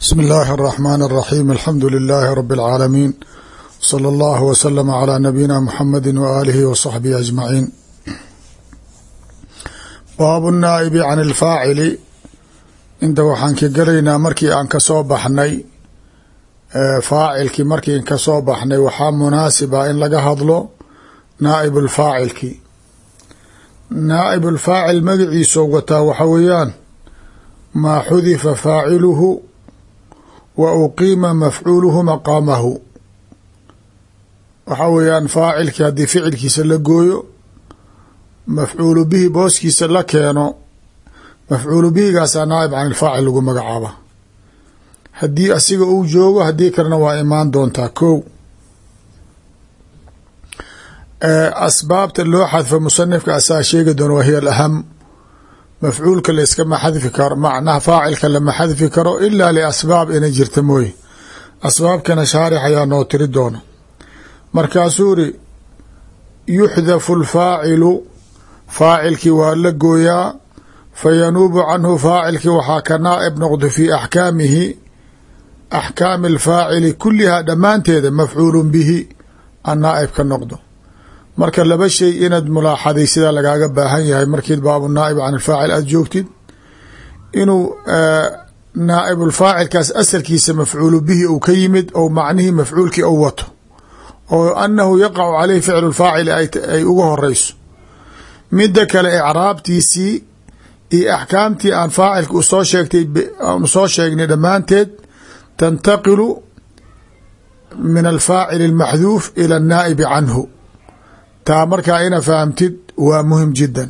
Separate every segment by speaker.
Speaker 1: بسم الله الرحمن الرحيم الحمد لله رب العالمين صلى الله وسلم على نبينا محمد وآله وصحبه أجمعين baabu الnaaئب can الfaacili inta waxaan ka gelaynaa markii aan kasoo baxnay faacilkii markiin kasoo baxnay waxaa munaasiba in laga hadlo naaئب الfaacilki naaئب الfaacil magaciisoo wataa waxa weeyaan maa xudifa faaciluhu wa uqiima mafcuuluhu maqaamahu waxaa weeyaan faacilkii haddii ficilkiisa la gooyo mafcuulu bihi booskiisa la keeno mafcuulu bihigaasaa naaib can ilfaacil lagu magacaaba haddii asiga uu joogo haddii kalena waa imaan doontaa kow asbaabta loo xadfo musanifka asaa sheegi doona wahiya alaham mafcuulka la iskama xadfi karo macnaha faacilka lama xadfi karo ilaa liasbaab inay jirta mooye asbaabkana shaarix ayaa noo tiri doona markaasuu iri yuxdafu lfaacilu faacilkii waa la gooyaa fayanuubu canhu faacilkii waxaa ka naaib noqdo fii axkaamihi axkaami alfaacili kulihaa dhammaanteeda mafcuulun bihi an naaib ka noqdo marka laba shay inaad mulaaxaday sidaa lagaaga baahan yahay markii baabu naaib can alfaacil aada joogtid inuu naaibulfaacilkaas asalkiisa mafcuulu bihi uu ka yimid ou macnihii mafcuulkii ou wato oo anahu yaqacu caleyhi ficlu lfaacili ay uga horeyso mida kale icraabtiisii iyo axkaamtii aan faacilka usoo sheegtay aan usoo sheegnay dhammaanteed tantaqilu min alfaacili almaxduuf ila annaa'ibi canhu taa markaa ina fahamtid waa muhim jiddan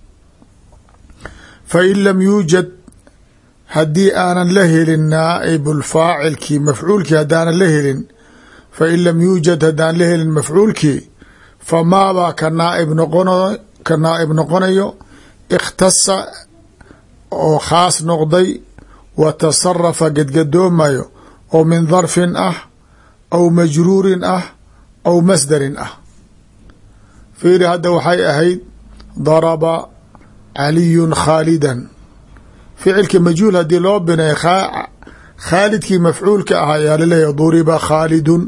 Speaker 1: fain lam yuujad haddii aanan la helin naaibulfaacilkii mafcuulkii haddaanan la helin fain lam yuujad haddaan la helin mafcuulkii famaabaa ka naaib noqonayo ikhtasa oo khaas noqday wa tasarafa gedgadoomayo oo min darfin ah aw majruurin ah aw masdarin ah fiiri hadda waxay ahayd daraba caliyun khaalidan ficilka majhuul haddii loo binay khaalidkii mafcuulka ah ayaa laleeyahy duriba khaalidun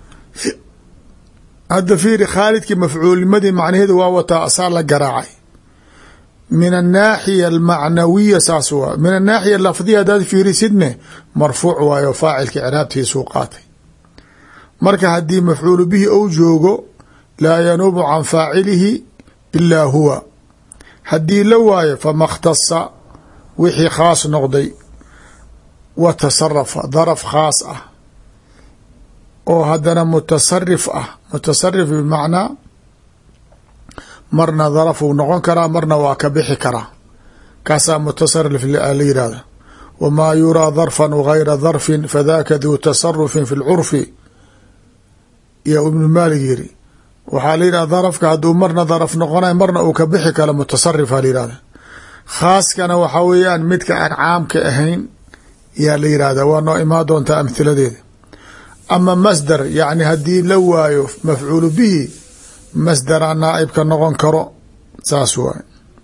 Speaker 1: hadda fiiri khaalidkii mafcuulnimadii macnaheedu waa wataa asaa la garaacay min annaaxiya almacnawiya saas waa min annaaxiya lafdiya haddaad fiirisidne marfuuc waayo faacilka ciraabtiisuu qaatay marka haddii mafcuulu bihi ou joogo laa yanuubu can faacilihi ilaa huwa haddii la waayo fama اkhtasa wixii khaas noqday wa tasarafa daraf khaas ah oo haddana mutasarif ah mutasarif bimacnaa marna darafuu noqon karaa marna waa ka bixi karaa kaasaa mutasarif la yihahda wamaa yuraa darfan gayra darfin fadaka duu tasarufin fi lcurfi ya ibnu maalik yiri waxaa la yidhahda darafka hadduu marna daraf noqonay marna uu ka bixi karo mutasarifa la yihahda khaaskana waxaa weeyaan midka aan caamka ahayn yaa la yihahda waa noo imaan doontaa amhiladeeda ama masdar yacni haddii la waayo mafcuulu bihi masdaraa naaibka noqon karo saas waay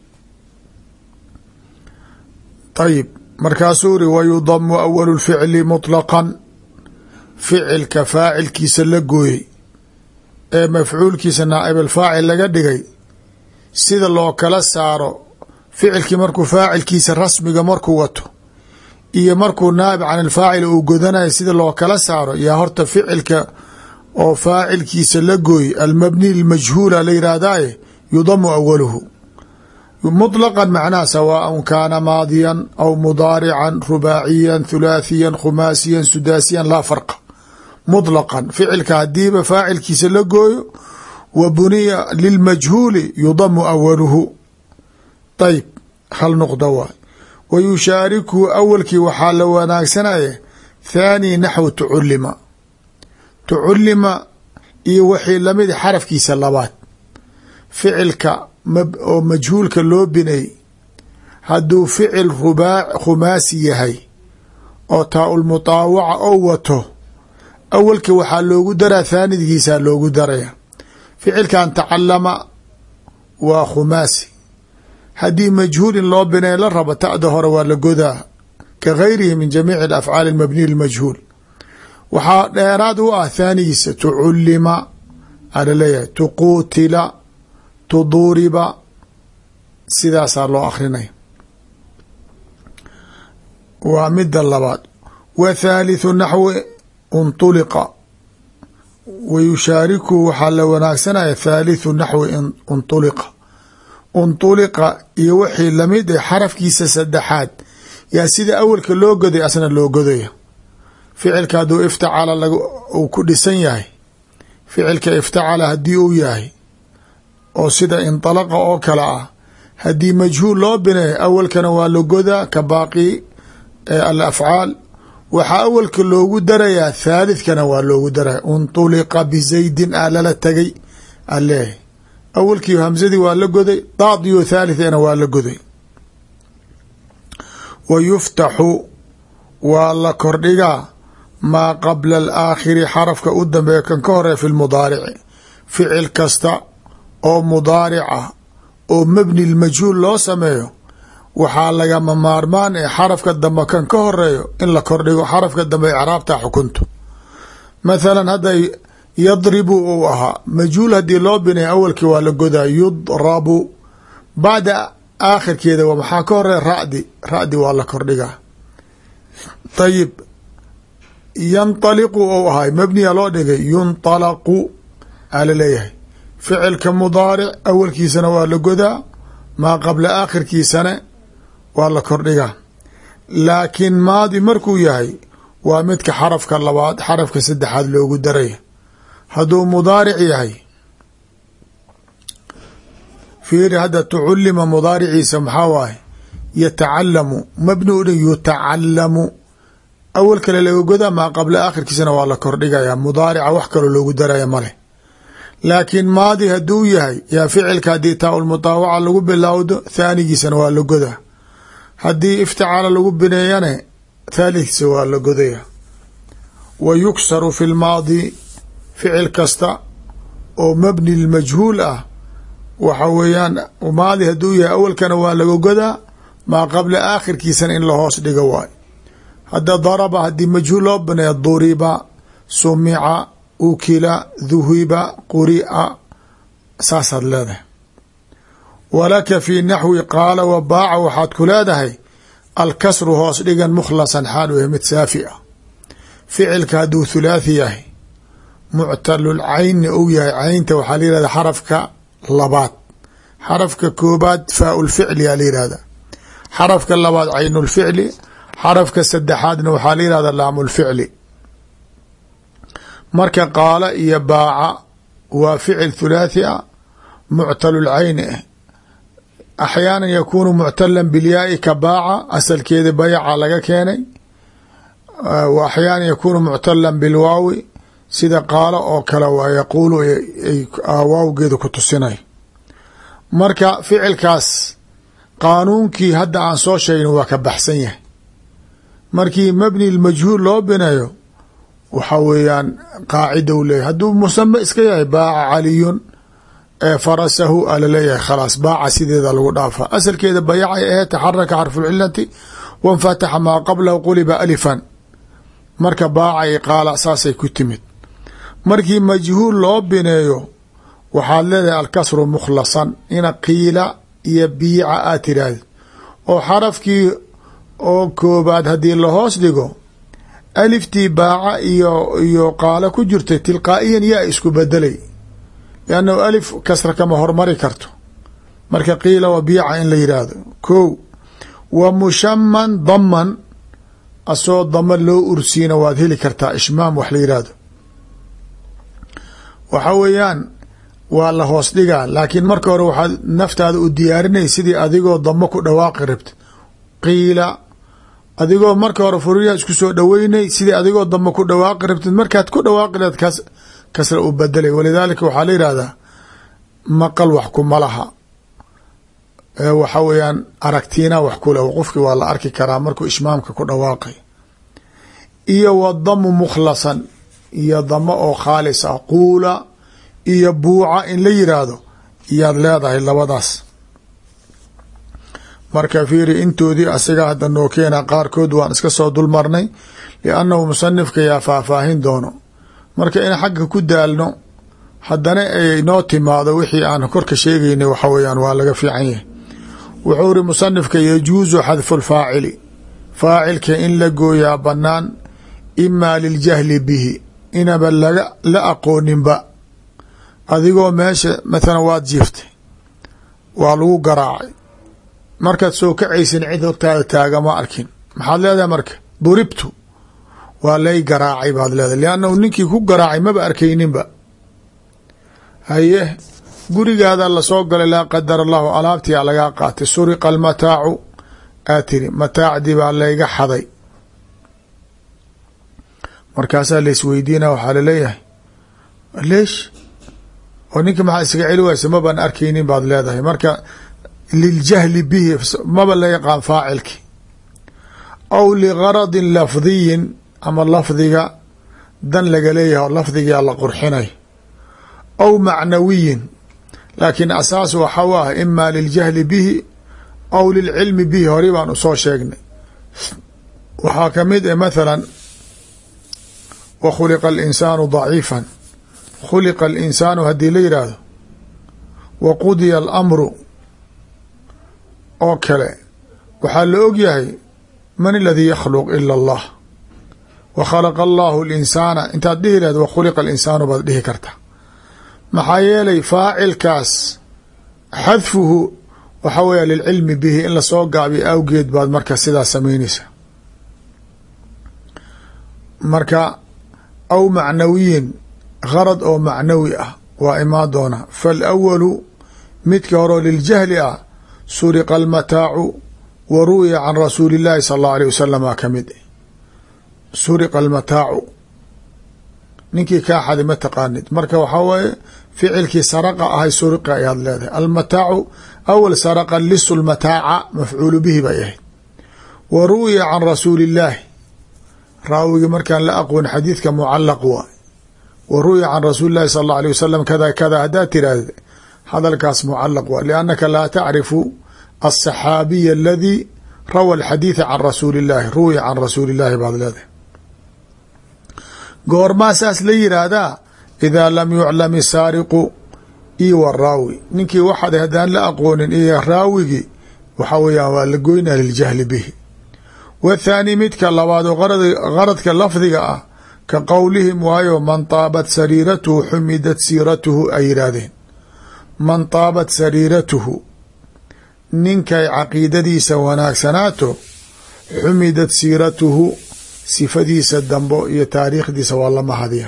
Speaker 1: ayib markaasuu iri wayudamu awalu lficli muطlaqan ficilka faacilkiisa la gooyey ee mafcuulkiisa naaib alfaacil laga dhigay sida loo kala saaro ficilkii markuu faacilkiisa rasmiga markuu wato iyo markuu naaib can alfaacil uu godanayo sida loo kala saaro yaa horta ficilka oo faacilkiisa la gooy almabni lmajhuula la yihahdaye yudamu awaluhu muطlaqan macnaha sawaaء kaana maadiyan aw mudaarican rubaaciyan thulaathiyan khumaasiyan sudaasiyan laa farqa muطlaqan ficilka hadiiba faacilkiisa la gooyo wa buniya lilmajhuuli yudamu awaluhu ayb hal noqda waay wa yushaarikuhu awalkii waxaa la wanaagsanaya thaani naxwu tuculima tuculima iyo wixii lamid xarafkiisa labaad ficilka oo majhuulka loo binay hadduu ficil khumaasi yahay oo taa-ulmutaawaca oo wato awalka waxaa loogu daraa thaanidgiisaa loogu daraya ficilkan tacalama waa khumaasi haddii majhuul in loo binay la rabo ta'da hore waa la godaa kagayrihi min jamiici alafcaali almabniy lmajhuul. waxaa dheeraad u ah thaanigiisa tucullima aa laleeyahay, tuquutila, tuduriba, sidaasaa loo akrinaya. waa mida labaad. wa thaalithu naxwi unطuliqa wa yushaariku waxaa la wanaagsanaya thaalithu naxwi unطuliqa. unطuliqa iyo wixii lamid ah xarafkiisa saddexaad yaa sida awalka loo goday asna loo godaya. ficilka hadduu iftacala uu ku dhisan yahay, ficilka iftacala haddii uu yahay oo sida inطalaqa oo kale ah, haddii majhuul loo bineeyo awalkana waa la godaa ka baaqi alafcaal. waxaa awalka loogu darayaa thalithkana waa loogu daraya. unطuliqa bizaydin aa lala tagay aleeyahay, awalkii hamsadii waa la goday, daadiyo thalithana waa la goday. wa yuftaxu waa la kordhigaa maa qabla alaakhiri xarafka u dambeeya kan ka horeya fi lmudaarici. ficil kasta oo mudaaric ah oo mabni lmajhuul loo sameeyo waxaa lagama maarmaan ee xarafka dambe kan ka horeeyo in la kordhigo xarafka dambe icraabta xukunto. mathalan hadday yadribu uu ahaa majhuul haddii loo binaya awalkii waa la godaa yudrabu, bacda aakhirkeeda maxaa ka horeeya ra'di waa la kordhigaa. ayib yanطaliqu ou ahay mabniya loo dhigay yunطalaqu aa laleeyahay, ficilka mudaaric awalkiisana waa la godaa, maa qabla aakhirkiisana waa la kordhigaa. laakiin maadi markuu yahay waa midka xarafka labaad xarafka saddexaad loogu daraya. hadduu mudaaric yahay, fiiri hadda tucullima mudaariciisa maxaa waaye yatacalamu, mabni u dhin yutacalamu, awal kale laga godaa, maa qabla aakhirkiisana waa la kordhigaya. mudaarica wax kaloo loogu daraya maleh. laakiin maadi hadduu yahay yaa ficilka haddii taa ulmutaawaca lagu bilowdo thaanigiisana waa la godaa, haddii iftacala lagu bineeyane thaalitkiisa waa la godaya. wa yuksaru fi lmaadi, ficil kasta oo mabni lmajhuul ah waxa weeyaan maadi hadduu yahay awalkana waa laga godaa, maa qabla aakhirkiisana in la hoos dhigo waay. hadda daraba haddii majhuul loo bineeya duriba, sumica, ukila, duhiba, quri'a, saasaad leedahay. walaka fi naxwi qaala wa baaca waxaad ku leedahay alkasru hoos dhigan mukhlasan xaal u yahay mid saafi ah. ficilka hadduu thulaathi yahay muctalulcayni ou yahay, caynta waxaa la yihahda xarafka labaad. xarafka koobaad faaulficli aa la yihahda, xarafka labaad caynulficli, xarafka saddexaadna waxaa la yihahda laamulficli. marka qaala iyo baaca waa ficil thulaathi ah muctalulcayni ah. axyaana yakuunu muctalan bilyaai ka baaca, asalkeeda bayaca laga keenay. wa axyaana yakuunu muctalan bilwaawi, sida qaalo oo kale waa yaquulu waawgeeda ku tusinay. marka ficilkaas qaanuunkii hadda aan soo sheegin waa ka baxsan yahay. markii mabni lmajhuul loo bineeyo waxa weeyaan qaacida u leeyahy. hadduu musame iska yahay baaca caliyun farasahu a laleeyahay khalaas, baaca sideeda lagu dhaafa. asalkeeda bayacay aheed taxaraka xarfulcilati wanfataxa maa qablahu quliba alifan. marka baaca i qaala saasay ku timid. markii majhuul loo bineeyo waxaad leedahay alkasru mukhlasan, ina qiila iyo biica aad tiraahdi oo xarafkii oo koobaad haddii lahoos dhigo aliftii baaca iyo qaalo ku jirtay tilqaa'iyan yaa isku bedelay, liannahu alif kasra kama hormari karto. marka qiila wa biica in la yidhaahdo kow. wa mushaman daman, asoo dama loo ursiina waad heli kartaa ishmaam wax la yidhaahdo. waxa weeyaan waa la hoos dhigaa, laakiin marka hore waxaad naftaada u diyaarinay sidii adigoo damo ku dhawaaqi rabta. qiila adigoo marka hore furiyaa isku soo dhoweynay sidii adigoo damo ku dhawaaqi rabtid, markaad ku dhawaaqi lahed kasra u bedelay. walidaalika waxaa la yidhahdaa maqal wax kuma laha, waxa weeyaan aragtiina wax ku leh. qofki waa la arki karaa markuu ishmaamka ku dhawaaqay. iyo wa damu mukhlasan, iyo damo oo khaalis ah. quula iyo buuca in la yiraahdo iyaad leedahay labadaas. marka fiiri intoodii asiga hadda noo keena qaarkood waan iska soo dulmarnay liannahu musanifka yaa faahfaahin doono marka in xagga ku daalno haddana ay noo timaado wixii aan korka sheegaynay waxa weeyaan waa laga fiican yahay. wuxuu iri musanifka yajuusu xadfu lfaacili faacilka in la gooyaa bannaan imaa liljahli bihi inaba la aqooninba adigoo meesha mathalan waad jiiftay waa lagu garaacay markaad soo kacaysin cid hortaada taagama arkin maxaad leedahay marka duribtu waa lay garaacay baad leedahay liannahu ninkii ku garaacay maba arkayninba. haye gurigaada lasoo galay laa qadar allahu alaabtiyaa lagaa qaatay suriqa almataacu aa tiri mataacdii baa layga xaday markaasaa laisweydiina waxaa laleeyahay leesh oo ninka maxaa isaga celi waysa mabaan arkaynin baad leedahay marka liljahli bihi maba la yaqaan faacilki aw ligaradin lafdiyin ama lafdiga dan laga leeyahay oo lafdigaa la qurxinay aw macnawiyin laakiin asaas waxa u ah imaa liljahli bihi aw lilcilmi bihi hori baan usoo sheegnay. waxaa kamid ah mathalan wa khuliqa alinsaanu daciifan khuliqa alinsaanu haddii la yidhaahdo wa qudiya alamru oo kale waxaa la og yahay man aladii yakhluq ila allah wa khalaqa allahu alinsaana intaad dhihi lahad wa khuliqa alinsaanu baad dhihi karta maxaa yeelay faacilkaas xadfuhu waxa weeya lilcilmi bihi in lasoo gaabiyo awgeed baad marka sidaa samaynaysa. marka aw macnawiyin garad oo macnawi ah waa imaan doona faalawalu midka horeo liljahli ah suriqa almataacu wa ru'ya can rasuuli illaahi sala allahu alيh wasalam aa kamid suriqa almataacu ninkii kaa xaday ma taqaanid marka waxaa waaye ficilkii saraqa ahay suriqa ayaad leedahay. almataacu awal saraqa lisu lmataaca mafcuulu bihi bay ahayd wa ru'ya can rasuuli illaahi raawigii markaan la aqoon xadiidka mucalaq waay wa ru'ya can rasuuli llahi sala allahu alيh wasalam kada kada haddaad tiraahda hadalkaas mucalaq waay liannaka laa tacrifu alsaxaabiya aladii rawa alxadiida can rasuuli illaahi ru'ya can rasuuli illaahi baad leedahay. goormaa saas la yiraahdaa idaa lam yuclam isaariqu iyo waraawi ninkii waxaad haddaan la aqoonin iyo raawigii waxa weeyaan waa la goynaa liljahli bihi. wathaani midka labaad oo qaradka lafdiga ah ka qowlihim waayo man taabat sariiratuhu xumidat siiratuhu ay yidhaahdeen man taabat sariiratuhu ninkay caqiidadiisa wanaagsanaato xumidat siiratuhu sifadiisa dambo iyo taariikhdiisa waa la mahadiya.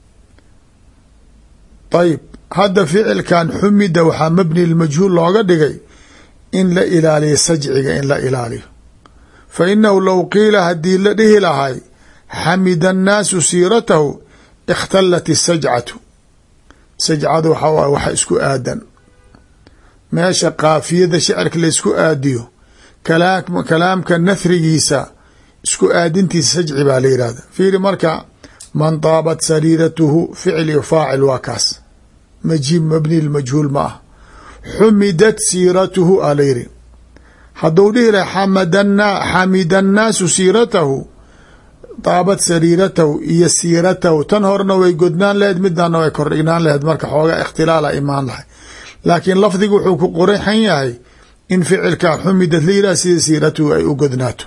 Speaker 1: ayib hadda ficilkan xumida waxaa mabni lmajhuul looga dhigay in la ilaaliyo sajciga in la ilaaliyo fa inahu low qiila haddii la dhihi lahay xamida annaasu siiratahu ikhtalat isajcatu sajcadu waxaa waay waxa isku aadan meesha kaafiyada shicirka la isku aadiyo kalaamka nahrigiisa isku aadintiisa sajci baa la yihahda. fiiri marka man taabat sariiratuhu ficil iyo faacil waa kaas majib mabni lmajhuul ma ah xumidat siiratuhu aa la yiri hadduu dhihi laha xamida annaasu siiratahu taabat sariiratahu iyo siiratahu tan horena way godnaan laheyd midana way kordhignaan laheyd marka xoogaa ikhtilaala imaan lahay laakiin lafdigu wuxuu ku qorixan yahay in ficilka xumidad la yihah sida siiratuhu ay u godnaato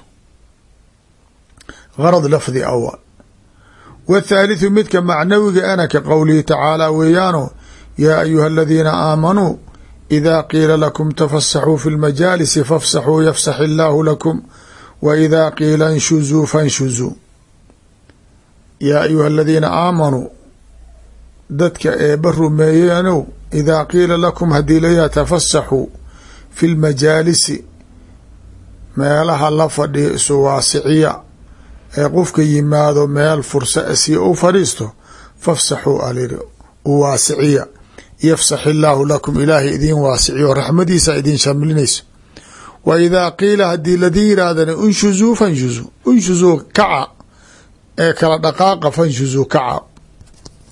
Speaker 1: garad lafdi awal. wthaalitثu midka macnawiga ana ka qowlihi tacaala weeyaano yaa ayuha aladiina aamanuu idaa qiila lakum tafasaxuu fi lmajaalisi fafsaxuu yafsax illaahu lakum wa idaa qiila inshuzuu fanshuzuu. yaa ayuha aladiina aamanuu dadka eeba rumeeyeenow idaa qiila lakum haddii layaha tafasaxuu fi lmajaalisi meelaha la fadhiyo isu waasiciya ee qofka yimaado meel fursa si u fadhiisto fafsaxuu alyiri u waasiciya yafsax illaahu lakum ilaahay idiin waasiciyo raxmadiisa idiin shamlinayso. wa idaa qiila haddii ladii yihaahdana unshuzuu fanshuzuu unshuzuu kaca ee kala dhaqaaqa fanshuzuu kaca.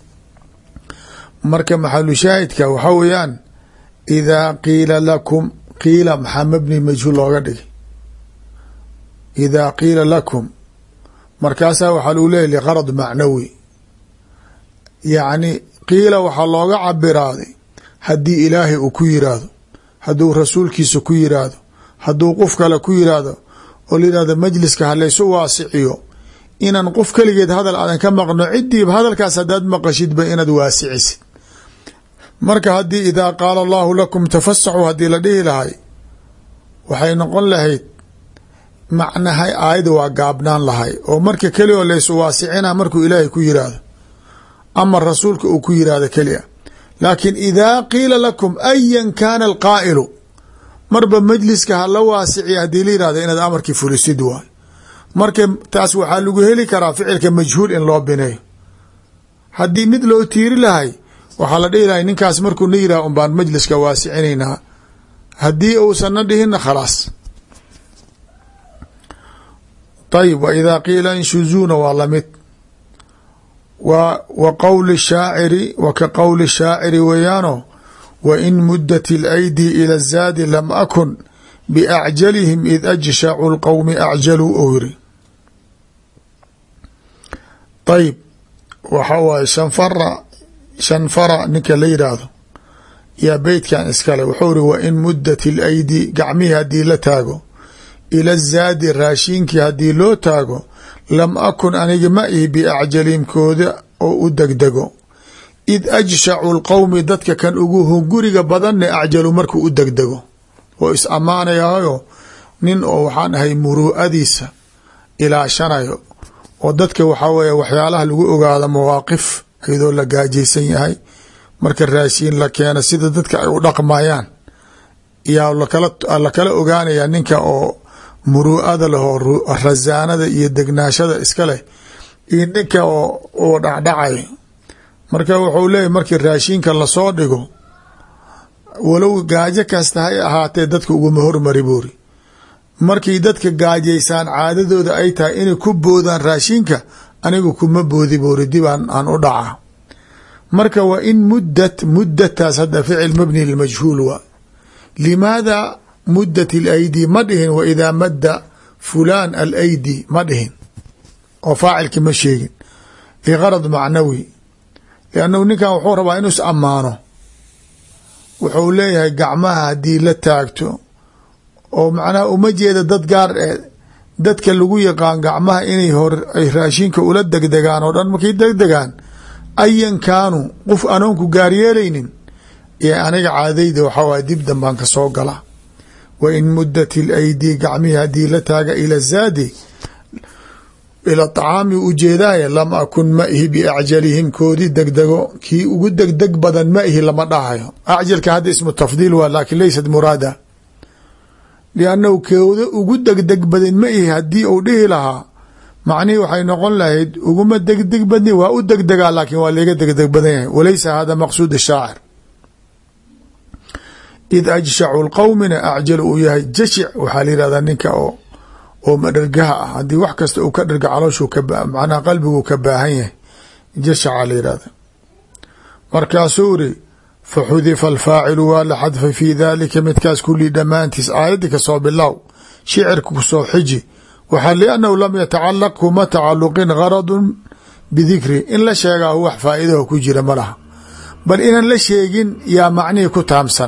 Speaker 1: marka maxalu shaahidka waxaa weeyaan idaa qiila lakum qiila maxaa mabni majhuul looga dhigay idaa qiila lakum markaasaa waxaa lagu leeyahy liqarad macnawi yacni qiila waxaa looga cabiraaday haddii ilaahay uu ku yiraahdo hadduu rasuulkiisa ku yiraahdo hadduu qof kale ku yiraahdo oo la yihahdo majliska halaysu waasiciyo inaan qof keligeed hadal aadan ka maqno cidiiba hadalkaas haddaad maqashidba inaad waasicisid marka haddii idaa qaala allahu lakum tafasaxuu haddii la dhihi lahay waxay noqon lahayd macnahay aayada waa gaabnaan lahay oo marka keli oo laysu waasicina markuu ilaahay ku yiraahdo ama rasuulka uu ku yiraahdo keli a laakiin idaa qiila lakum ayan kaana alqaa'ilu marba majliska hala waasiciya haddii la yihahdo inaad amarkii fulisid waay marka taas waxaa lagu heli karaa ficilka majhuul in loo bineeyo haddii mid loo tiiri lahay waxaa la dhihi lahay ninkaas markuu na yirah un baan majliska waasicinaynaa haddii uusan na dhihinna khalaas ayb wa idaa qiila inshuzuuna waa lamid wa qowli shaaciri wa ka qowli shaaciri weeyaano wa in mudat اlaydi ila zaadi lam akun biacjalihim id ajshacu lqowmi acjaluu ou yiri ayb waxa waaye shanfara ninka la yidhaahdo yaa beytkan iskale wuxuu iri wa in mudat اlaydi gacmihii haddii la taago ila zaadi raashiinkii haddii loo taago lam akun aniga ma ihi biacjalimkooda oo u degdego id ajshacu lqowmi dadka kan ugu hunguriga badanne acjalu markuu u degdego oo is ammaanayayo nin oo waxaan ahay muruu'adiisa ilaashanayo oo dadka waxaa weeye waxyaalaha lagu ogaado mawaaqif iyadoo la gaajaysan yahay marka raashiin la keeno sida dadka ay u dhaqmayaan yaa lakala ogaanaya ninka oo muruu'ada leh oo rasaanada iyo degnaashada iska leh iyo ninka oo dhacdhacay marka wuxuu leeyahy markii raashiinka lasoo dhigo walow gaajo kasta hay ahaatee dadka uguma hormari buuri markii dadka gaajaysaan caadadooda ay tahay inay ku boodaan raashiinka anigu kuma boodi buuri dib aan u dhaca marka wa in muddataas hadda ficil mabni lilmajhuul waa limaada mudat اlaydi ma dhihin wa idaa madda fulaan alaydi ma dhihin oo faacilki ma sheegin ligarad macnawi liannahu ninkan wuxuu rabaa inuu is ammaano wuxuu leeyahay gacmaha haddii la taagto oo macnaha uma jeeda dad gaar ee dadka lagu yaqaan gacmaha inay ay raashinka ula degdegaan oo dhan markay degdegaan ayan kaanuu qof anoonku gaaryeelaynin iyo aniga caadayda waxaa waay dib danbaan ka soo gala wa in mudat ilaydi gacmihii haddii la taaga ila zaadi ila طacaami ujeedaaye lam akun ma ihi biacjalihim koodii degdego kii ugu degdeg badan ma ihi lama dhahayo acjalka hadda ismu tafdiil waa laakin laysat muraada liannahu kooda ugu degdeg badan ma ihi haddii uu dhihi lahaa macnihii waxay noqon lahayd uguma degdeg badni waa u degdegaa laakiin waa laga degdeg badan yahay walaysa hada maqsuud shaacir id ajshacu lqowmina acjal uu yahay jashic waxaa la yihahdaa ninka oo madhergaha ah haddii wax kasta uu ka dherga calooshuu macnaha qalbiguu ka baahan yahay jashaca la yihahda markaasuu iri faxudifa alfaacilu waa la xadfay fii dalika midkaas kulii dhammaantiis aayaddi kasoo bilow shicirka kusoo xiji waxaa liannahu lam yatacalaq kuma tacaluqin garadun bidikri in la sheegaa wax faa'iidaho ku jira ma laha bal inaan la sheegin yaa macnihii ku taamsan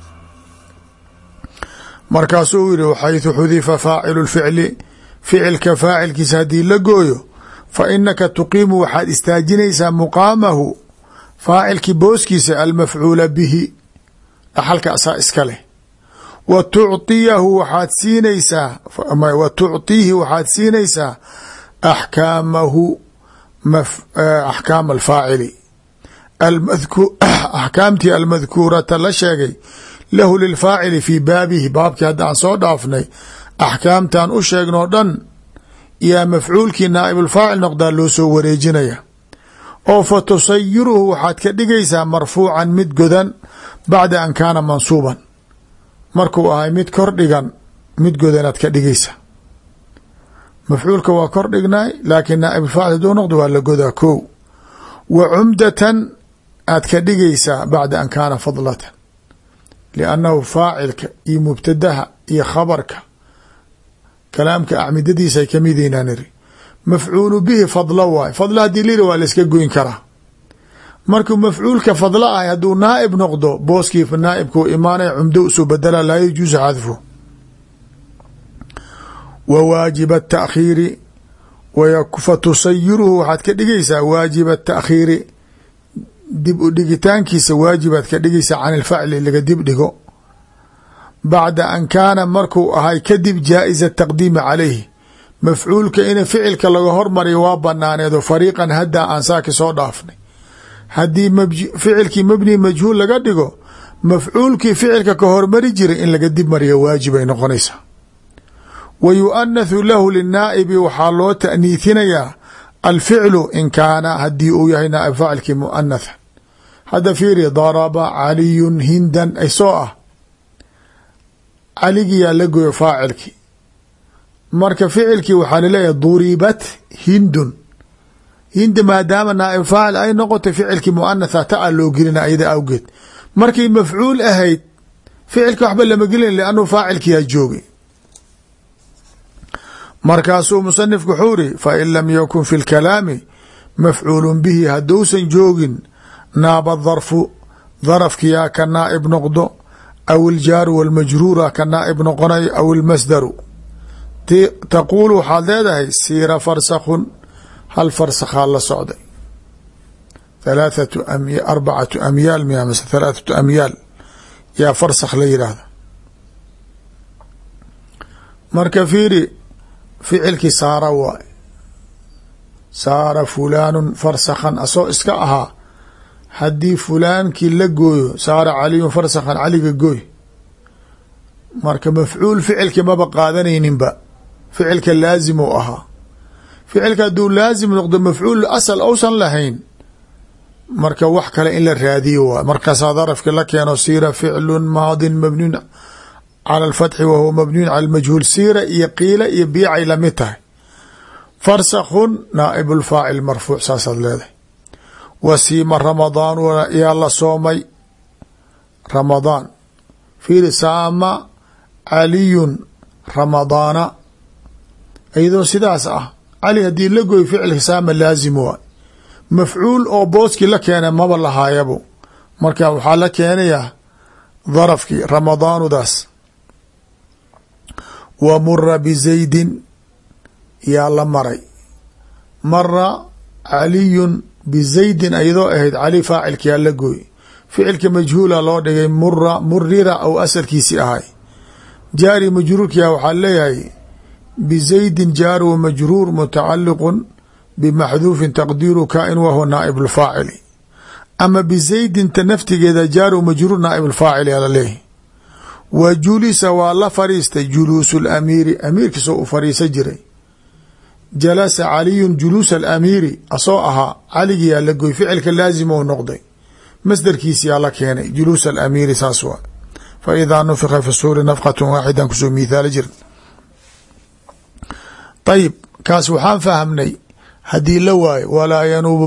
Speaker 1: markaasuu yidhi xayثu xudifa faacilu lficli ficilka faacilkiisa haddii la gooyo fa inaka tuqiimu waxaad istaajinaysaa muqaamahu faacilkii booskiisa almafcuula bihi dhaxalka asaa iska leh wa tucطiyahu waxaad siinaysaa wa tucطiihi waxaad siinaysaa axkaamahu axkaam alfaacili axkaamtii almadkuurata la sheegay lahu lilfaacili fii baabihi baabkii hadda aan soo dhaafnay axkaamtan u sheegnoo dhan yaa mafcuulkii naaibulfaacil noqdaa loo soo wareejinaya oo fa tusayiruhu waxaad ka dhigaysaa marfuucan mid godan bacda an kaana mansuuban markuu ahay mid kor dhigan mid godanaad ka dhigaysa mafcuulka waa kor dhignay laakiin naaibulfaacil haduu noqdo waa la godaa kow wa cumdatan aad ka dhigaysaa bacda an kaana fadlatan liannahu faacilka iyo mubtadaha iyo khabarka kalaamka acmidadiisa ay kamid yihiin aan iri mafcuulu bihi fadlo waay fadlo haddii liri waa la iska goyn karaa markuu mafcuulka fadlo ahay hadduu naaib noqdo booskii naaibka u imaanaya cumdo usoo badala laa yajuusu xadfu wa waajib atakhiiri fatusayirhu waxaad ka dhigaysaa waajib atakhiiri dib u dhigitaankiisa waajibaad ka dhigaysaa can ilfacli laga dib dhigo bacda an kaana markuu ahay kadib jaa'iza taqdiimi calayhi mafcuulka in ficilka laga hormariyo waa banaaneedo fariiqan haddaa aan saaki soo dhaafnay haddii ficilkii mabni majhuul laga dhigo mafcuulkii ficilka ka hormari jiray in laga dib mariyo waajib ay noqonaysaa wa yu'anathu lahu linaa'ibi waxaa loo ta'niithinayaa alficlu in kaana haddii uu yahay naaib faacilkii mu'anathan hadda fiiri daraba caliyun hindan ay soo ah caligiyaa la goyo faacilkii marka ficilkii waxaa laleeyahay duribat hindun hindi maadaama naaib faacil ay noqotay ficilkii mu'anatha ta a loo gelina ayada awgeed markay mafcuul ahayd ficilka waxba lama gelin liannuu faacilkiyaa joogay markaasuu musanifku wuxuu iri fain lam yakun fi lkalaami mafcuulu bihi hadduusan joogin naaba darfu darafkiyaa ka naaib noqdo aw iljaaru walmajruura ka naaib noqonayo aw ilmasdaru taquulu waxaad leedahay siira farsakhun hal farsakhaa la socday arbacatu amyaal mse halaathatu amyaal yaa farsakh la yidhaahda marka fiiri ficilkii saara waay saara fulaanun farsakhan asoo iska ahaa haddii fulaankii la gooyo saara caliyun farsakhan caliga gooy marka mafcuul ficilki maba qaadanayninba ficilka laazim u ahaa ficilka hadduu laazim noqdo mafcuul asal ousan lahayn marka wax kale in la raadiyo waay markaasaa darafki la keeno siira ficlun maadin mabniun cala alfatxi wa huwa mabniyun cala almajhuul siira iyo qiila iyo biicay lamid tahay farsakhun naaib lfaacil marfuuc saasaad leedahay wasiima ramadaanu yaa la soomay ramadaan fiiri saama caliyun ramadaana iyadoo sidaas ah cali haddii la goy ficilka saama laazim waay mafcuul oo booskii la keena maba lahaayabu marka waxaa la keenayaa darafkii ramadaanudaas wa mura bizaydin yaa la maray mara caliyun bizaydin ayadoo ahayd cali faacilkiyaa la gooy ficilka majhuula loo dhigay murira ou asalkiisii ahay jaari majruurkiya waxaa leeyahay bizaydin jaar wa majruur mutacaliqun bimaxduufin taqdiiru kain wahuwa naaib lfaacili ama bizaydinta naftigeeda jaaru majruur naaib lfaacil yaa laleeyahy wa julisa waa la fariistay juluusu lamiiri amiirkiisoo u fariisa jiray jalasa caliyun juluusa alamiiri asoo ahaa caligiyaa la goy ficilka laazim ou noqday masdarkiisiyaa la keenay juluus alamiiri saas waa fa idaa nufika fi suuri nafqatun waaxidan kusoo mithaali jir ayib kaas waxaan fahamnay haddii la waayo walaa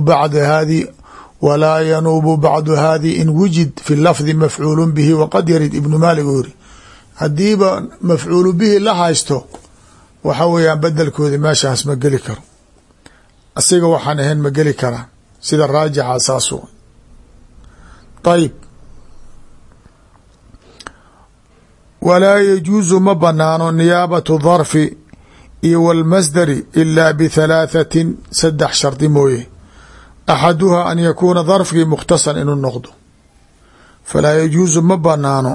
Speaker 1: yanuubu bacdu haadi in wujid fi lafdi mafcuulu bihi waqad yarid ibnu maalik uu yiri haddiiba mafcuulu bihi la haysto waxa weeyaan bedelkoodi meeshaas ma geli karo asiga waxaan ahayn ma geli karaan sida raajixa saas wa ayib walaa yajuusu ma banaano niyaabatu darfi iyo walmasdari ilaa bithalaahatin saddex shardi mooye axaduhaa an yakuuna darfkii mukhtasan inuu noqdo falaa yajuusu ma banaano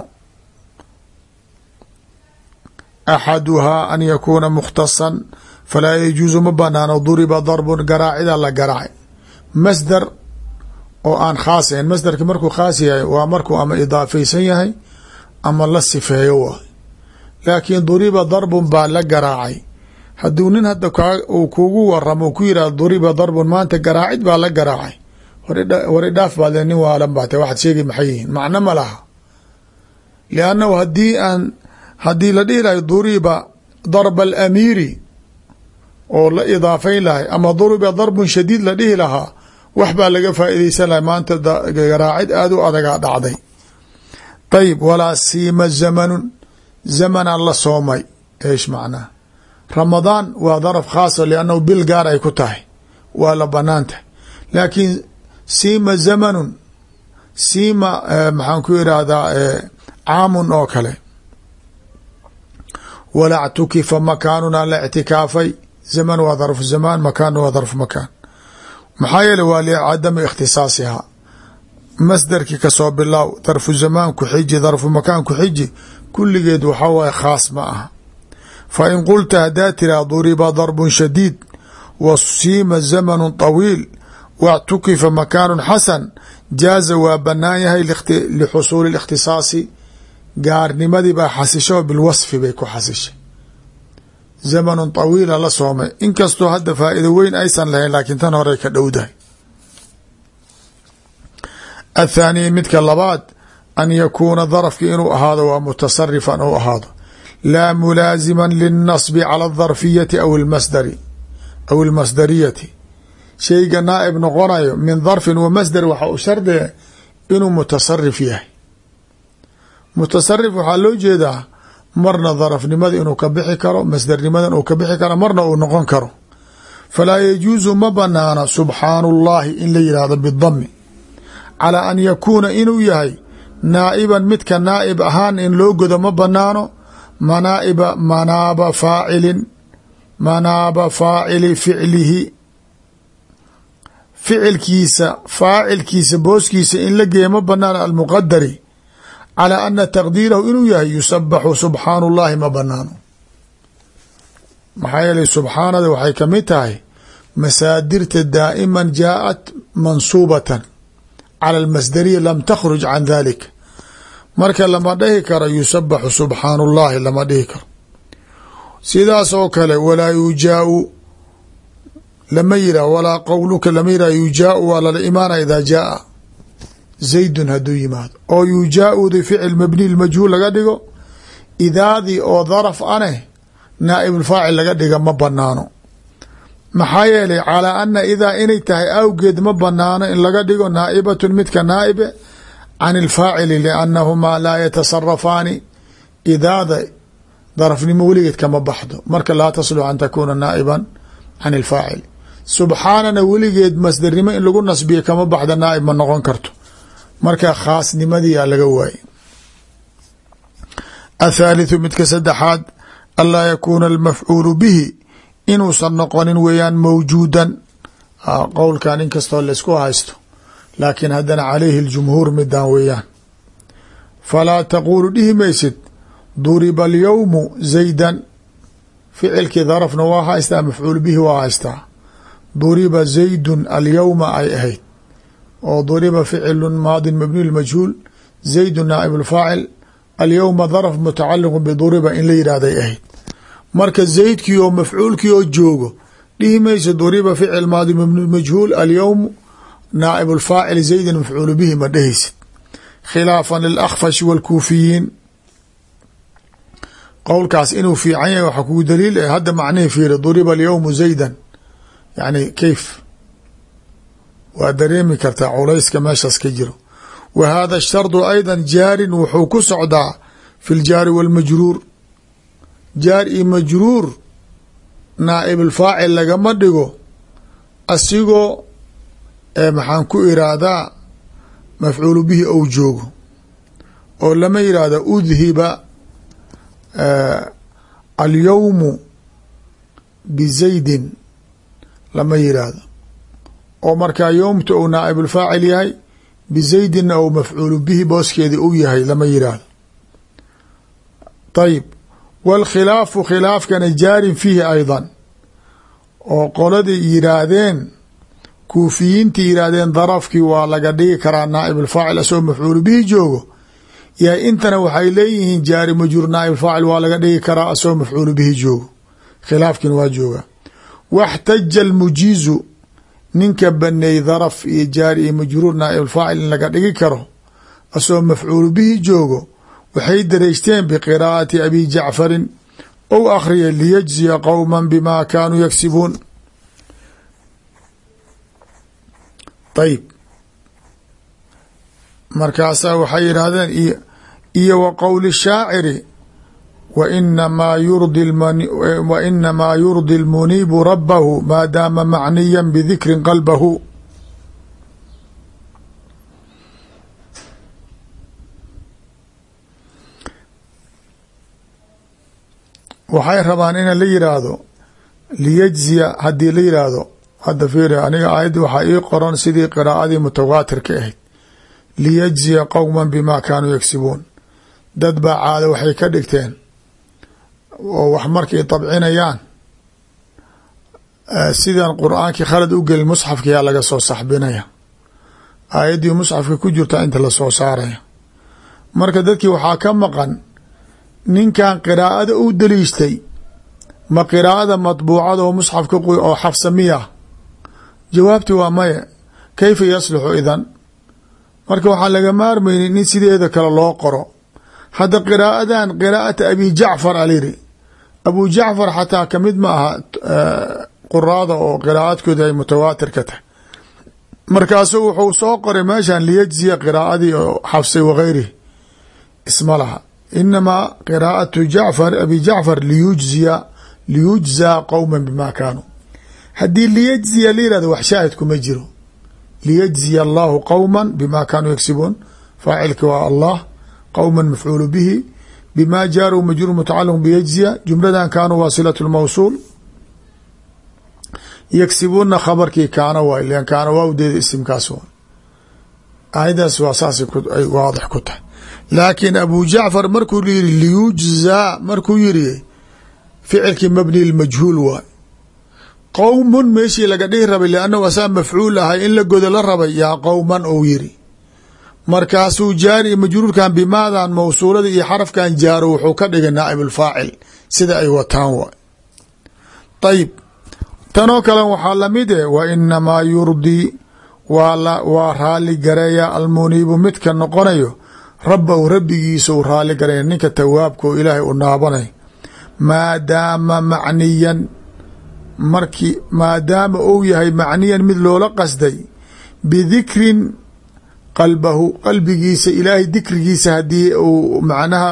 Speaker 1: axaduhaa an yakuuna mukhtasan falaa yajuusu ma banaano duriba darbun garaacida la garaacay masdar oo aan khaas ahayn masdarki markuu khaas yahay waa markuu ama idaafaysan yahay ama la sifeeyo waay laakiin duriba darbun baa la garaacay hadduu nin hadda uu kugu waramo ku yihahdo duriba darbun maanta garaacid baa la garaacay war idhaaf baad le nin waalan baa tahay waxaad sheegi maxay yihiin macno ma laha liannahu haddii la dhihi lahay duriba darba alamiiri oo la idaafayn lahay ama duriba darbun shadiid la dhihi lahaa wax baa laga faa'iidaysan lahay maanta garaacid aada u adagaa dhacday ayib walaa siima zamanun zamanaan la soomay eesh macnaha ramadaan waa daraf khaasa liannahu bil gaar ay ku tahay waa la banaan tahay laakiin siima zamanun siima maxaan ku irahdaa caamun oo kale walaa ctukifa makaanuna la ictikaafay zaman waa darfu zamaan makaanna waa darfu makaan maxaa yeele waa licadami ikhtisaasihaa masdarkii kasoo bilaaw darfu zamaan ku xiji darfu makaan ku xiji kulligeed waxaa waaye khaas ma aha fa in qulta haddaa tiraa duriba darbun shadiid wa siima zamanu طawiil wاctukifa makaanu xasan jaaza waa banaan yahay lixusuuli الاkhtisaasi gaarnimadii baa xasisho bilwasfi bay ku xasishay zamanu طawiila la soomay inkastoo hadda faa'ido weyn aysan lahayn laakiin tan horey ka dhowdahay athaaniya midka labaad an yakuuna darafki inuu ahaado waa mutasarifan ou ahaado laa mulaasiman liلnasbi calى الdarfiyati aw اlmasdari aw اlmasdariyati shayga naaib noqonayo min darfin wa masdar waxa u shardiga inuu mutasarif yahay mutasarif waxaa loo jeedaa marna darafnimada inuu ka bixi karo masdarnimada inuu ka bixi karo marna uu noqon karo falaa yajuusu ma banaana subxaanu اllahi in la yihahdo bidami calىa an yakuuna inuu yahay naa'iban midka naa'ib ahaan in loo godo ma banaano manaaba faacili ficlihi ficilkiisa faacilkiisa booskiisa in la geeya ma banaano almuqadari calىa ana taqdiirahu inuu yahay yusabaxu subxaanu اllahi ma banaano maxaa yeelay subxaanada waxay kamid tahay masaadirta daa'iman jaaءat mansuubatan calى اlmasdariya lam takhruj can dalik marka lama dhihi karo yusabaxu subxaanu اllahi lama dhihi karo sidaas oo kale walaa yujaau lama yirah walaa qowluka lama yirah yujaau waa lala imaanaya idaa jaaa zaydun hadduu yimaado oo yujaauda ficil mabni majhuul laga dhigo idaadii oo daraf aneh naaibulfaacil laga dhiga ma banaano maxaa yeelay calىa ana idaa inay tahay awgeed ma banaano in laga dhigo naa'ibatun midka naa'ibe can ilfaacili liannahumaa laa yatasarafaani idaada darafnimo weligeed kama baxdo marka laa taslux an takuuna naa'iban can ilfaacil subxaanana weligeed masdarnimo in lagu nasbiya kama baxda naa'ib ma noqon karto marka khaasnimadiyaa laga waaye athaalitثu midka saddexaad anlaa yakuuna almafcuulu bihi inuusan noqonin weeyaan mawjuudan qowlkan inkastoo laisku haysto laakiin haddana calayhi اljumhuur midaan weeyaan falaa taquulu dhihi maysid duriba alyowmu zaydan ficilkii darafna waa haystaa mafcuul bihi waa haystaa duriba zaydun alyowma ay ahayd oo duriba ficlu maadin mabniy majhuul zaydun naaib اlfaacil alyowma darf mutacaliqu biduriba in la yidhahday ahayd marka zaydkii oo mafcuulkii oo joogo dhihi maysa duriba ficil maadi mabni majhuul alyowm naaib اlfaacil zaydin mafcuulu bihi ma dhehaysid khilaafan lilakhfashi wاlkuufiyiin qowlkaas inuu fiican yahay waxaa kugu daliil eh hadda macnihi fiiri duriba alyowmu zaydan yani kayf waa dareemi kartaa culayska meeshaas ka jiro wa hada shardu ayda jaarin wuxuu ku socdaa fi ljaari wاlmajruur jaar iyo majruur naaib alfaacil lagama dhigo asigoo maxaan ku iraahdaa mafcuulu bihi ou joogo oo lama yihahdo udhiba alyowmu bizaydin lama yihahdo oo markaa yowmta ou naaib alfaacil yahay bizaydinna ou mafcuulu bihi booskeedi u yahay lama yihahdo ayib wاlkhilaafu khilaafkana jaarin fiihi ayضا oo qoladii yiraahdeen kuufiyiintii yiraahdeen darafkii waa laga dhigi karaa naaib اlfaacil asagoo mafcuulu bihi joogo yahay intana waxay leeyihiin jaari majruur naaib اfaacil waa laga dhigi karaa asagoo mafcuulu bihi joogo khilaafkiina waa jooga waxtaja اlmujiizu ninka baneey daraf iyo jaari iyo majruur naaib اfaacil in laga dhigi karo asagoo mafcuulu bihi joogo waxay dareysteen biqiraa'ati abi jacfarin ou akhriya liyajziya qowma bima kaanuu yagsibuun ayib markaasaa waxay yidhaahdeen iyo wa qowli الshaaciri wainamaa yurdi اlmuniibu rabahu maadaama macniya bidikri qalbahu. waxay rabaan in la yiraahdo liyajziya, haddii la yiraahdo hadda fiiri aniga aayaddi waxaa ii qoran sidii qiraa'adii mutawaatirka ahayd, liyajziya qowma bima kaanuu yagsibuun. dad baa caado waxay ka dhigteen oo wax markay dabcinayaan sidan qur-aankii khalad u gelin musxafkiyaa laga soo saxbinaya, aayaddii musxafka ku jirta inta lasoo saaraya. marka dadkii waxaa ka maqan ninkan qiraa'ada u daliishtay ma qiraa'ada matbuucada oo musxafka oo xafsa miya? jawaabti waa maya. kayfa yaslixu idan? marka waxaan laga maarmaynin in sideeda kale loo qoro. hadda qiraa'adan qiraa'ata abi jacfar alyiri, abu jacfar xataa kamid ma aha quraada oo qiraa'adkooda ay mutawaatir ka tahay. markaasu wuxuu soo qoray meeshan liyajziya qiraa'adii oo xafsay wagayrihi isma laha, inamaa qiraa'atu jacfar abi jacfar liyujzaa qowma bima kaanuu. haddii liyajziya la yihahdo wax shaahid kuma jiro. liyajziya allahu qowma bima kaanuu yagsibuun, faacilka waa allah, qowma mafcuulu bihi, bima jaaru majruur mutacaliq biyajziya, jumladan kaanuu waasilat lmawsuul, yagsibuuna khabarkii kaana waay, lan kaana waawdeeda isimkaas waay. aayadaas waa saas ay waadix ku tahay. laakiin abu jacfar markuu yiri liyujzaa, markuu yiri ficilkii mabni lmajhuul waay. qowmun meeshii laga dhihi rabay liannahu asaa mafcuul ahay in la godo la rabay, yaa qowman ou yiri. markaasuu jaari majruurkan bimaadan mawsuulada iyo xarafkan jaaro wuxuu ka dhigay naaib ulfaacil sida ay wataan waay. ayib tanoo kale waxaa lamid e wainamaa yurdii waa raali gareeya almuniibu midka noqonayo rabahu rabbigiisa u raali gareeya, ninka tawaabka oo ilaahay u naabanay, maadaama macniyan markii maadaama uu yahay macniyan mid loola qasday bidikrin qalbahu qalbigiisa ilaahay dikrigiisa haddii uu macnaha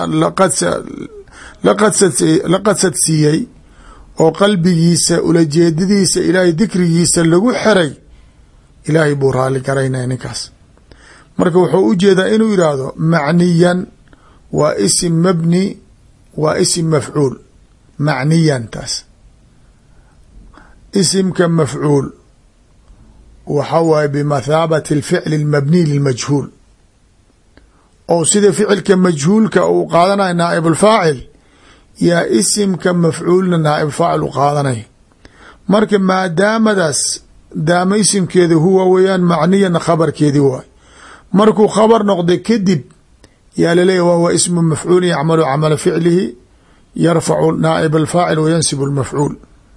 Speaker 1: la qadsad siiyey oo qalbigiisa ulajeedadiisa ilaahay dikrigiisa lagu xiray, ilaahay buu raali garaynaya ninkaas. marka wuxuu u jeedaa inuu yidhaahdo macniyan waa isim mabni, waa isim mafcuul. macniyan taas isimka mafcuul waxa waaye bimathaabati alficli almabniy lilmajhuul, oo sida ficilka majhuulka uu qaadanaya naaib ulfaacil yaa isimka mafcuulna naaib ulfaacil u qaadanaya. marka maadaamadaas daama isimkeeda huwa weeyaan, macniyana khabarkeedii waay. markuu khabar noqday kadib yaa laleeyahy wahuwa ismu mafcuulin yacmalu camala ficlihi yarfacu naaib alfaacil wayansibu lmafcuul.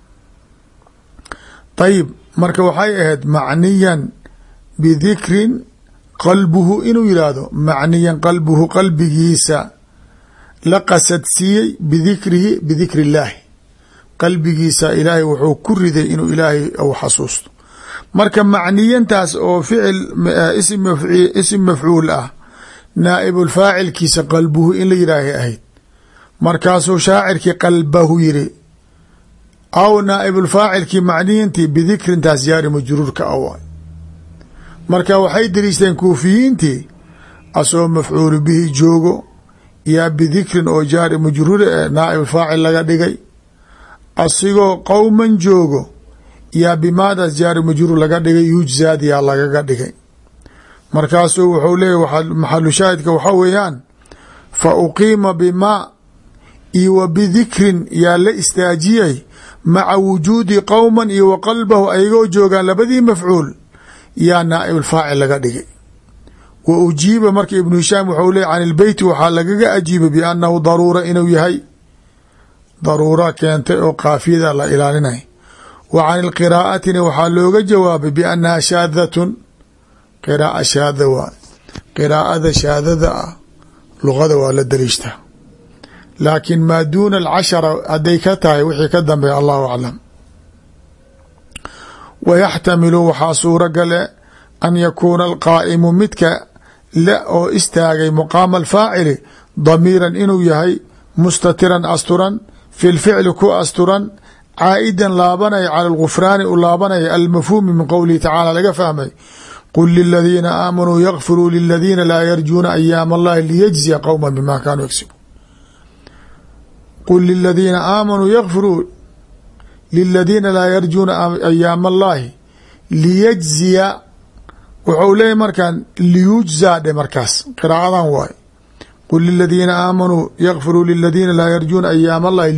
Speaker 1: ayib marka waxay ahayd macniyan bidikrin qalbuhu inuu yidhaahdo macniyan qalbuhu qalbigiisa la qasadsiiyey bidikrihi bidikri illaahi, qalbigiisa ilaahay wuxuu ku riday inuu ilaahay u xasuusto. marka macniyantaas oo ficil isim mafcuul ah naaibulfaacilkiisa qalbuhu in la yidhaahay ahayd. markaasuu shaacirkii qalbahu yiri, aw naaibulfaacilkii macniyantii bidikrintaas jaari majruurka awaay. marka waxay dariishteen kuufiyiintii asoo mafcuulu bihi joogo yaa bidikrin oo jaari majruur ee naaibulfaacil laga dhigay, asigoo qowman joogo yaa bimaadaas jaari majruur laga dhigay, yujzaad yaa lagaga dhigay. markaasuu wuxuu leeyahy maxalu shaahidka waxaa weeyaan fa uqiima bimaa iyo wa bidikrin yaa la istaajiyay maca wujuudi qowman iyo wa qalbahu ayagoo joogaan labadii mafcuul yaa naaib ulfaacil laga dhigay. wa ujiiba marka ibnu hishaam wuxuu leeyay can ilbeyti waxaa lagaga ajiibay biannahu daruura inuu yahay daruura keentay oo kaafiyada la ilaalinay. wa can ilqiraa'atina waxaa looga jawaabay biannaha shaadatun, qiraaa shaada waa qiraa'ada shaadada ah luqada waa la daliishtaa, laakiin maa duuna alcashara hadday ka tahay wixii ka dambeeya allahu aclam. wa yaxtamilu waxaa suuragale an yakuuna alqaa'imu midka le oo istaagay muqaama alfaacili damiiran inuu yahay mustatiran asturan fi lficli ku asturan caa'idan laabanaya cala algufraani u laabanaya almafhuumi min qowlihi tacaala laga fahmay qul liladiina aamanuu yakfiruu liladiina laa yarjuuna ayaam allahi liyajziya qowma bima kaanuu yagsibuun qul liladiina aamanuu yakfiruu liladiina laa yarjuuna ayaam allahi liyajziya wuxuu leeyahy markaan liyujzaa dhe markaas qiraacadan waay qul liladiina aamanuu yakfiruu liladiina laa yarjuuna ayaam allahi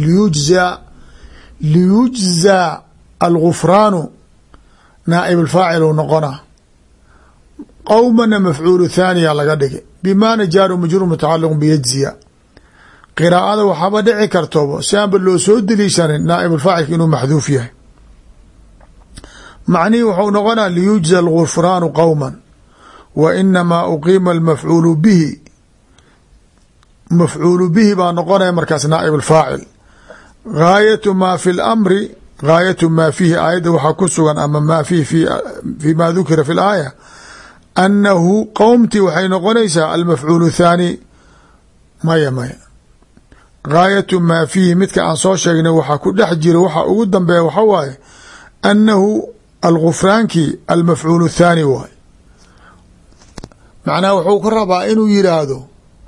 Speaker 1: liyujzaa algufraanu naaib alfaacil noqona qowmana mafcuulu thaaniya laga dhigay bimaana jaaru majruur mutacaliq biyajziya qiraa'ada waxaaba dhici kartoba si aanba loo soo deliishanin naaib alfaacilka inuu maxduuf yahay macnihii wuxuu noqonaa liyujza algufraanu qowma wa inamaa uqiima almafcuulu bihi mafcuulu bihi baa noqonaya markaas naaib alfaacil gaayatu maa fi lamri gaayatu maa fiihi aayadda waxaa ku sugan ama maa fiihi fi ma dukira fi laaya annahu qowmtii waxay noqonaysaa almafcuulu thaani maya gaayatu maa fiihi midka aan soo sheegnay waxaa ku dhex jira waxa ugu dambeeya waxa waaye annahu algufraankii almafcuulu thaani waay macnaha wuxuu ka rabaa inuu yidhaahdo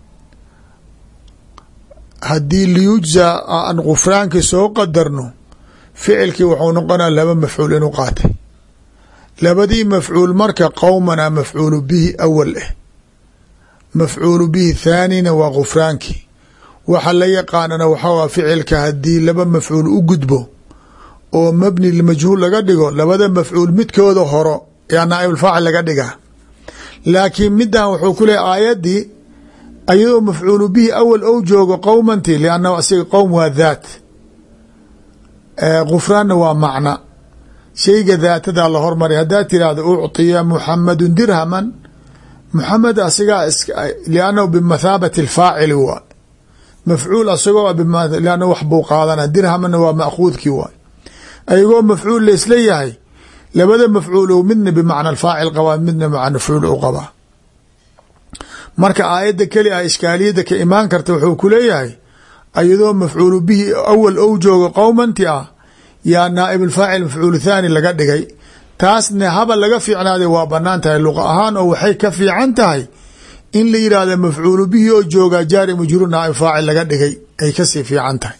Speaker 1: haddii liyujzaa aan gufraankii soo qadarno ficilkii wuxuu noqonaa laba mafcuul inuu qaatay labadii mafcuul marka qowmana mafcuulu bihi awal ah mafcuulu bihi thaanina waa gufraankii waxa la yaqaanana waxaa ficilka haddii laba mafcuul u gudbo oo mabni lmajhuul laga dhigo labada mafcuul midkooda horo yaa naaib alfaacil laga dhigaa laakiin midan wuxuu ku leehay aayaddii ayadoo mafcuulu bihi awal ou joogo qowmanti liannahu asiga qowm waa daat gufraanna waa macna shayga daatadaa la hormaray haddaad tiraahdo ucطiya muxamadun dirhaman muxamed asigaa liannahu bimathaabati alfaacili waay mafcuul asagoo liannahu wax buu qaadana dirhamanna waa ma'khuudkii waay ayagoo mafcuul laisla yahay labada mafcuul midna bimacna alfaacil qabaa midna bimacna mafcuul u qabaa marka aayadda keli ah ishkaaliyadda ka imaan karta wuxuu ku leeyahay ayadoo mafcuulu bihi awal ou joogo qowmanti ah yaa naaib alfaacil mafcuulu thaani laga dhigay taasna haba laga fiicnaaday waa banaan tahay luqa ahaan oo waxay ka fiican tahay in la yidhaahda mafcuulu bihi oo joogaa jaari majruur naaib faacil laga dhigay ay kasii fiican tahay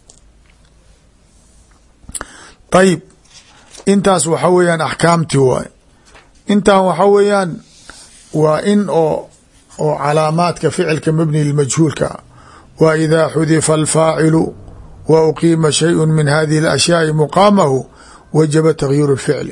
Speaker 1: ayib intaas waxa weeyaan axkaamtii waay intan waxa weeyaan waa in oo calaamaadka ficilka mabni lmajhuulka wa idaa xudifa alfaacilu wa uqiima shayءu min hadihi اlashyaai muqaamahu wajaba tagyir اlficli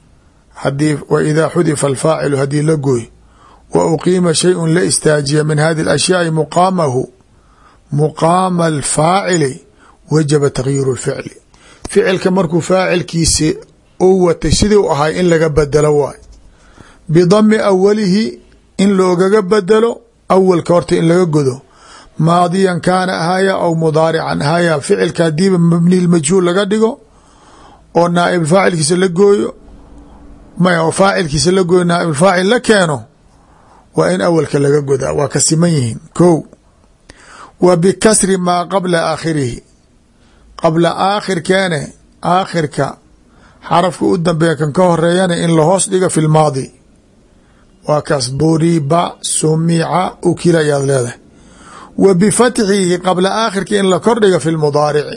Speaker 1: wa idaa xudifa alfaacilu haddii la gooy wa uqiima shayءu la istaajiya min hadihi اlashyaai muqaamahu muqaama alfaacili wajaba tagyir اlficli ficilka markuu faacilkiisi u watay sidii u ahay in laga bedelo waay bidami awalihi in loogaga bedelo awalka horta in laga godo maadiyan kaana ahaya aw mudaarican ahaya ficilka hadiiba mabni lmajhuul laga dhigo oo naaib faacilkiisa la gooyo maya oo faacilkiisa la gooyo naaib faacil la keeno waa in awalka laga godaa waa ka siman yihiin ko wa bikasri maa qabla aakhirihi qabla aakhirkeene aakhirka xarafka u dambeeya kan ka horeeyana in lahoos dhiga fi lmaadi waa kaas duriba sumica ukila ayaad leedahay wa bifatxihi qabla aakhirka in la kordhiga fi lmudaarici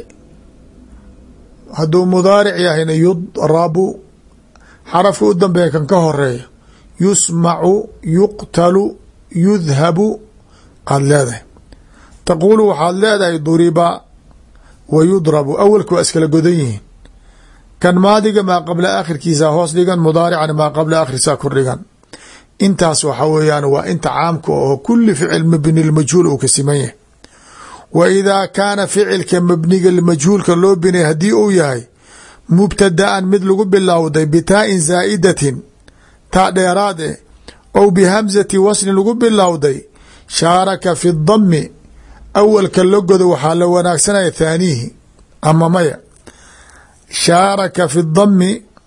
Speaker 1: hadduu mudaaric yahayna yudrabu xarafka u dambeeya kan ka horeeya yusmacu yuqtalu yudhabu aad leedahay taquulu waxaad leedahay duriba wa yudrabu awalka waa iskala godan yihiin kan maadiga maa qabla aakhirkiisa hoos dhigan mudaaricana maa qabla aakhirkiisa kordhigan intaas waxa weeyaan waa inta caamka oo kuli ficil mabni lmajhuul uu ka siman yahay wa idaa kaana ficilka mabniga majhuulka loo binay haddii uu yahay mubtadaan mid lagu bilowday bitaa'in zaa'idatin taa dheeraad eh ou bihamzati waslin lagu bilowday shaaraka fi dami awalka la godo waxaa la wanaagsanaya thaaniihi ama maya shaaraka fi dami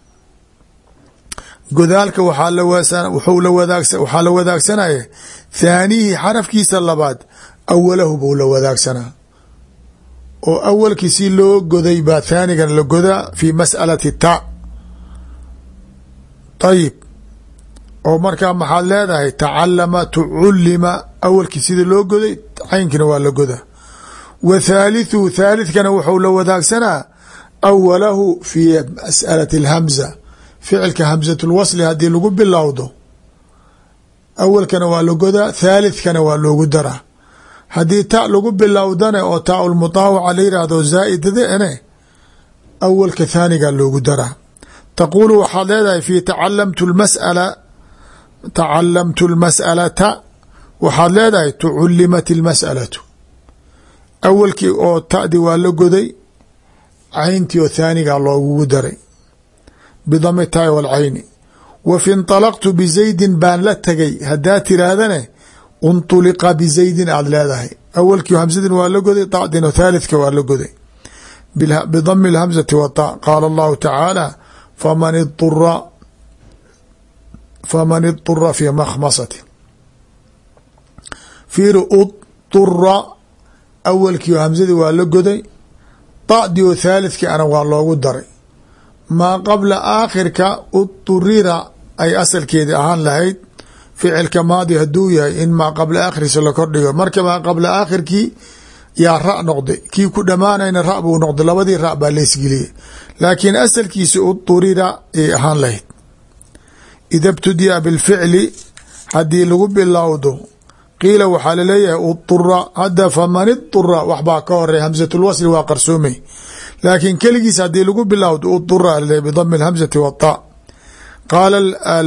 Speaker 1: godaalka waxaa la wadaagsanaya thaaniihi xarafkiisa labaad awalahu buu la wadaagsanaa oo awalkii si loo goday baa thaanigan la godaa fi mas'alati ta ayib oo markaa maxaad leedahay tacalama tucullima awalkii sida loo goday caynkina waa la godaa wa thaalithu thalithkana wuxuu la wadaagsanaa awalahu fi mas'alati alhamza ficilka hamzatu lwasli haddii lagu bilowdo awalkana waa la godaa thalithkana waa loogu daraa haddii ta lagu bilowdane oo taa lmutaawaca la yihahdo zaa'idadane awalka thaaniga loogu daraa taquulu waxaad leedahay fi tacalamtu lmas'alata waxaad leedahay tucullimat ilmas'alatu awalkii oo ta'di waa la goday cayntii oo thaaniga loogugu daray bidami taai walcayni wa fi inطalaqtu bizaydin baan la tegay haddaa tiraahdane unطuliqa bizaydin aad leedahay awalkii hamsadin waa la goday dacdin oo thalithka waa la goday bidami اlhamzati wata qaala allahu tacaala faman idura fi makhmasati fiiri udura awalkii oo hamsadii waa la goday dacdi oo thalithkii ana waa loogu daray maa qabla aakhirka udurira ay asalkeedi ahaan lahayd ficilka maadi haduu yahay in maa qabla aakhirkiisa la kordhigo marka maa qabla aakhirkii yaa ra noqday kii ku dhammaanayna ra buu noqday labadii ra baa laysgeliyey laakiin asalkiisa udurira ay ahaan lahayd ida btudiya bilficli haddii lagu bilowdo qiila waxaa laleeyahay udura hadda faman idura waxbaa ka horey hamzatulwasli waa qarsoomay laakiin keligiis haddii lagu bilowdo udura bidami اlhamzati wata qaala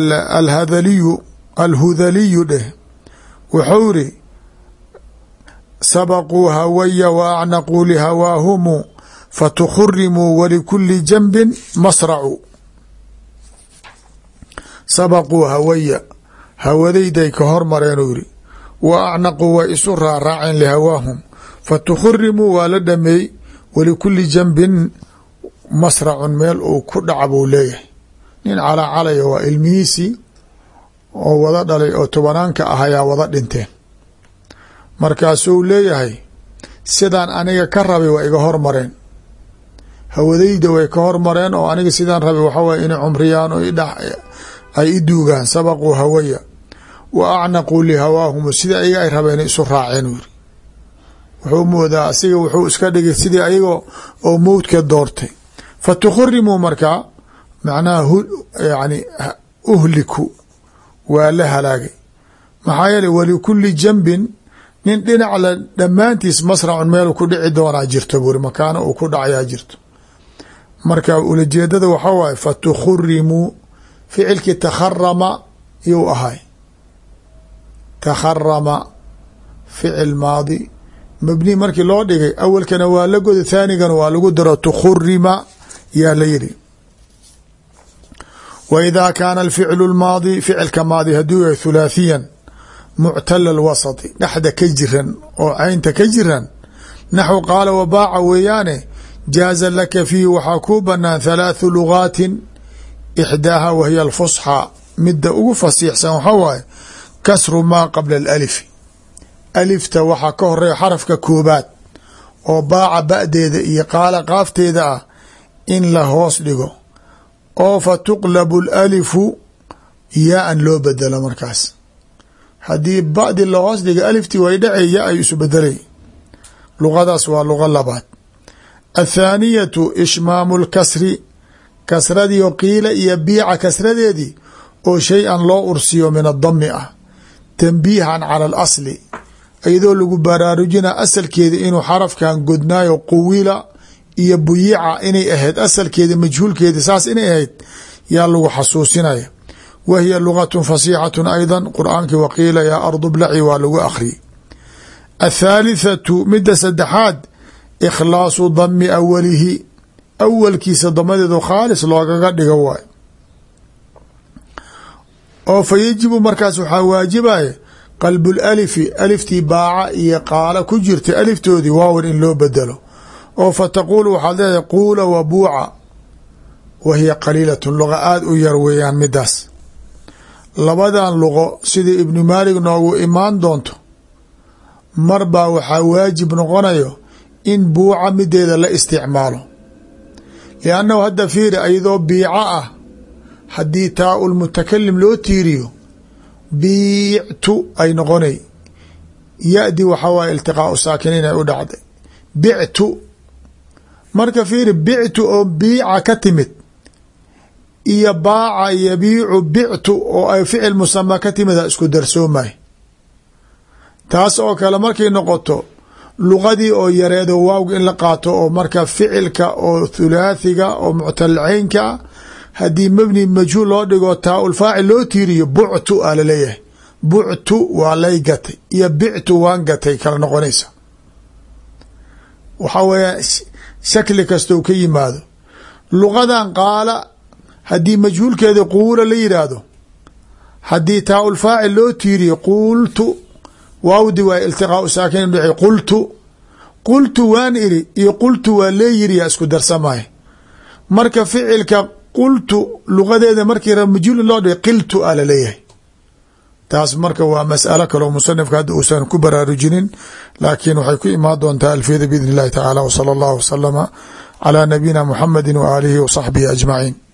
Speaker 1: alhudaliyu dheh wuxuu iri sabaquu hawaya wa acnaquu lihawaahumu fatukhurimuu walikuli janbin masracu sabaquu hawaya hawadayday ka hormareenuu yiri wa acnaquu way isu raaraaceen lihawaahum fatukhurimuu waa la dhameey walikuli janbin masracun meel uu ku dhaca buu leeyahay nin calacalaya waa ilmihiisii oo wada dhalay oo tobanaanka ah ayaa wada dhinteen markaasuu leeyahay sidaan aniga ka rabay waa iga hormareen hawadayda way ka hormareen oo aniga sidaan rabay waxaa waye inay cumriyaan oo ay i duugaan sabaquu hawaya wa acnaquu lihawaahum sida ayaga ay rabeen isu raaceen u yiri wuxuu moodaa asiga wuxuu iska dhigay sidii ayaga oo mowdka doortay fatukhurimuu markaa macnaha yani uhliku waa la halaagay maxaa yeeley walikuli janbin nin dhinac la dhammaantiis masracun meel ku dhici doonaa jirto buuri makaano uu ku dhacayaa jirto marka ulajeedada waxaa waaye fatukhurimuu ficilkii takharama yuu ahay takharama ficil maadi mabni markii loo dhigay awalkana waa la goda thaanigana waa lagu daro tukhurima yaa la yidhi wa idaa kaana alficlu lmaadi ficilka maadi hadduu yahay thulaathiyan muctala alwasati dhexda ka jiran oo caynta ka jiran naxw qaala wabaaca weeyaane jaaza laka fiihi waxaa kuu banaan thalaathu lugaatin ixdaaha wahiya alfusxa midda ugu fasiixsan waxaa waaye kasru maa qabla alalifi alifta waxaa ka horeeya xarafka koobaad oo baaca ba'deeda iyo qaala qaafteeda ah in la hoos dhigo oo fa tuqlabu alalifu yaa-an loo bedelo markaas haddii ba'di la hoos dhiga aliftii way dhacey ya ay isu bedelay luqadaas waa luqa labaad athaaniyatu ishmaamu lkasri kasradii oo qiila iyo biica kasradeedii oo shay-an loo ursiyo min adami ah tanbiihan cala alasli iyadoo lagu baraarujina asalkeeda inuu xarafkan godnaayo quwila iyo buyica inay ahayd asalkeeda majhuulkeeda saas inay ahayd yaa lagu xasuusinaya wa hiya lugatun fasiixatun ayda qur-aankii waqiila yaa ardu blaci waa lagu akhriyey athaalithatu midda saddexaad ikhlaasu dami awalihi awalkiisa damadeedu khaalis loogaga dhigo waay oo fa yajibu markaas waxaa waajibaya qalbu lalifi aliftii baaca iyo qaala ku jirtay aliftoodii waawan in loo bedelo oo fa taquulu waxaad leedahay quula wa buuca wa hiya qaliilatun luqa aada u yar weeyaan midaas labadan luqo sidai ibnu maalig noogu imaan doonto mar baa waxaa waajib noqonayo in buuca mideeda la isticmaalo. liannahu hadda fiiri ayadoo biico ah haddii taa ulmutakalim loo tiiriyo biictu ay noqonay, ya-di waxaa waaye iltiqaau saakiniin ay u dhacday bictu. marka fiiri bictu oo biica ka timid iyo baaca yabiicu bictu oo ay ficil musama ka timid a isku darsoomay. taas oo kale markay noqoto luqadii oo yareedo waawga in la qaato oo marka ficilka oo thulaathiga oo muctalcaynka haddii mabni majhuul loo dhigo taa ulfaacil loo tiiriyo buctu a laleeyahay. buctu waa lay gatay iyo bictu waan gatay kala noqonaysa. waxaa weeya shakli kastou ka yimaado. luqadan qaala haddii majhuulkeeda quula la yidhaahdo, haddii taa ulfaacil loo tiiriyo qultu waawdi waa iltiqaau saakinin dhexey qultu waan iri iyo qultu waa leeyiriyaa isku darsamay. marka ficilka qultu luqadeeda markii rab majhuul in loo dhigay qiltu a laleeyahay. taas marka waa mas'alo kaleo musanifka hadda uusan ku baraarujinin, laakiin waxay ku imaan doontaa alfiyada biidn اllahi tacaala. w salى اllahu wasalama calى nabiyina muxamadi wa aalihi wa saxbihi ajmaciin.